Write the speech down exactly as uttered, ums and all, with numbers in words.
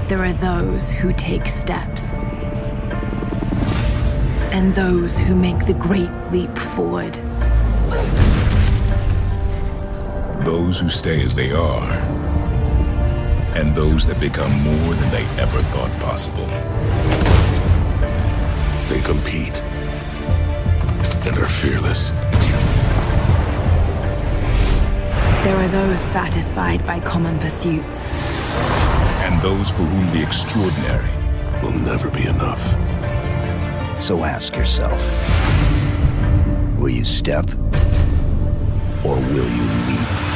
There are those who take steps, and those who make the great leap forward. Those who stay as they are, and those that become more than they ever thought possible. They compete and are fearless. There are those satisfied by common pursuits, and those for whom the extraordinary will never be enough. So ask yourself, will you step or will you leap?